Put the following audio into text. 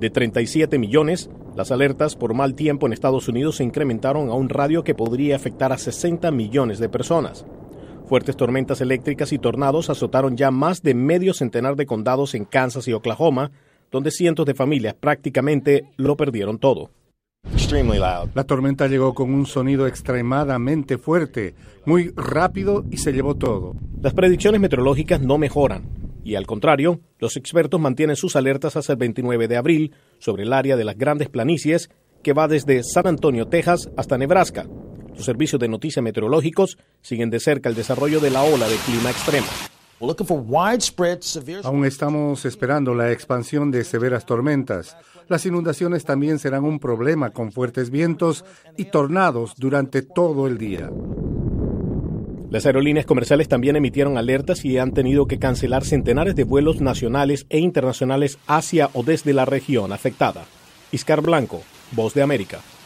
De 37 millones, las alertas por mal tiempo en Estados Unidos se incrementaron a un radio que podría afectar a 60 millones de personas. Fuertes tormentas eléctricas y tornados azotaron ya más de medio centenar de condados en Kansas y Oklahoma, donde cientos de familias prácticamente lo perdieron todo. La tormenta llegó con un sonido extremadamente fuerte, muy rápido y se llevó todo. Las predicciones meteorológicas no mejoran y, al contrario, los expertos mantienen sus alertas hasta el 29 de abril sobre el área de las Grandes Planicies que va desde San Antonio, Texas, hasta Nebraska. Los servicios de noticias meteorológicos siguen de cerca el desarrollo de la ola de clima extremo. Aún estamos esperando la expansión de severas tormentas. Las inundaciones también serán un problema con fuertes vientos y tornados durante todo el día. Las aerolíneas comerciales también emitieron alertas y han tenido que cancelar centenares de vuelos nacionales e internacionales hacia o desde la región afectada. Iscar Blanco, Voz de América.